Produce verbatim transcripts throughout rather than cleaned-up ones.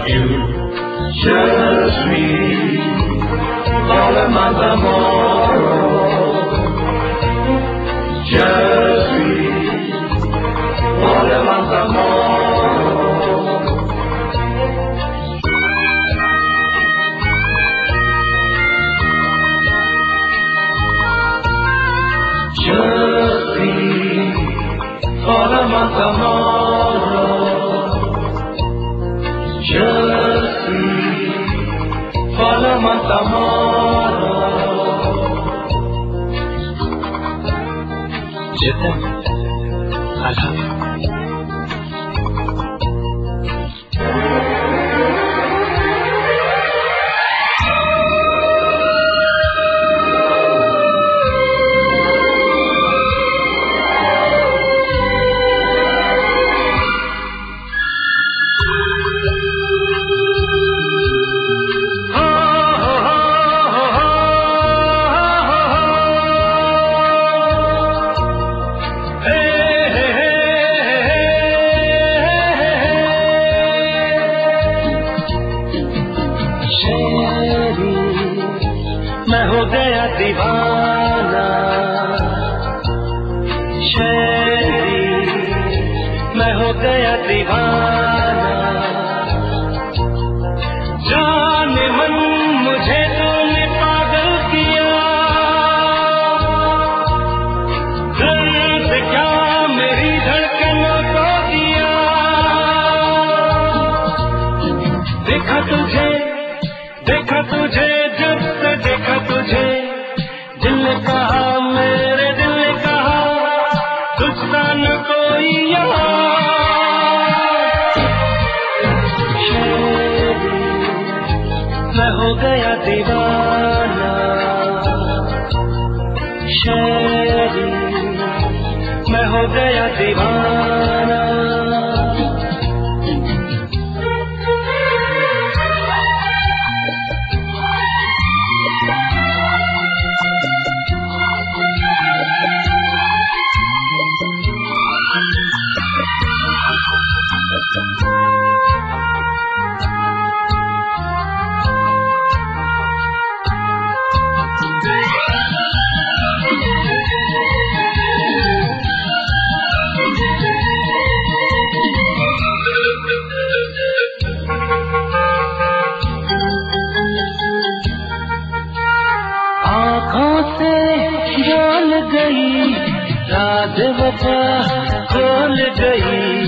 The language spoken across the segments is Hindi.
you. Je suis follement amoureux. Je suis follement amoureux. Je suis follement amoureux. Je suis follement amoureux. Je t'aime. I love you. मैं हो गया दीवाना, शेरी मैं हो गया दीवाना। जाने मन मुझे तूने पागल किया, दर्द क्या मेरी धड़कनों को दिया। देखा तुझे देखा तुझे जब से देखा तुझे, दिल ने कहा मेरे दिल ने कहा तुझसा न कोई यहाँ। मैं हो गया दीवाना, शेरी मैं हो गया दीवाना। आँखों से डोल गई राज वफा खोल गई।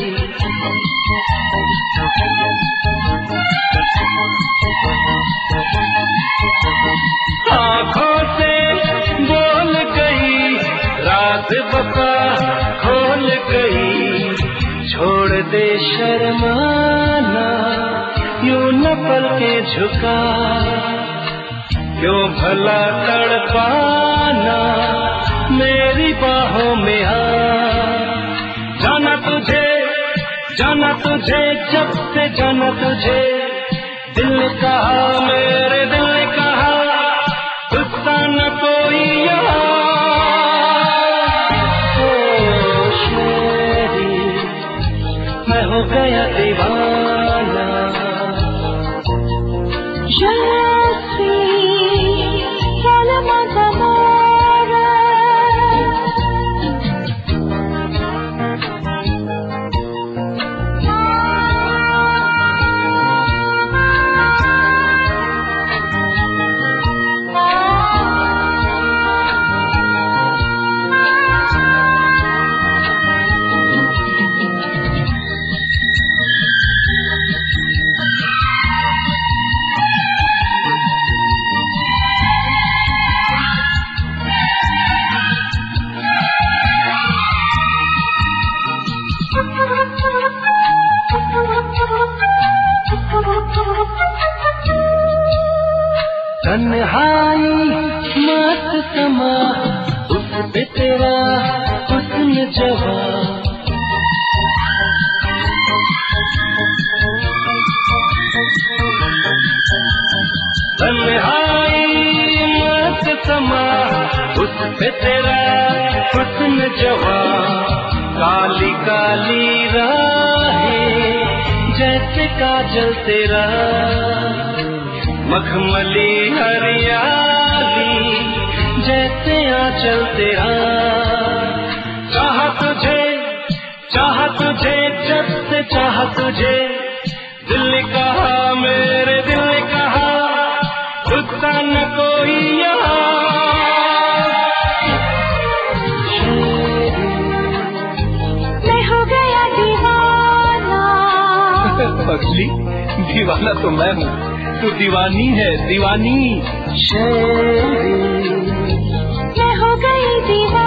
आँखों से बोल गई राज वफा खोल गई। छोड़ दे शर्माना यूं न पल के झुका, क्यों भला तड़पाना मेरी बाहों में आ। जाना तुझे जाना तुझे जब से जाना तुझे, दिल ने कहा मेरे दिल ने कहा तुझसा न कोई यहाँ। ओ शेरी मैं हो गया दीवाना। तन्हाई मत समा उस पे तेरा हुस्न जवा। तन्हाई मत समा उस पे तेरा हुस्न जवा। काली काली राहें जैसे काजल तेरा, मखमली हरियाली जैसे आंचल तेरा। चाहा तुझे, चाहा तुझे, जब से चाहा तुझे, दिल ने कहा, मेरे दिल ने कहा, खुद सा न कोई यहाँ। मैं हो गया दीवाना। पगली, दीवाना तो मैं हूँ, तू दीवानी है, दीवानी। मैं हो गई दीवाना।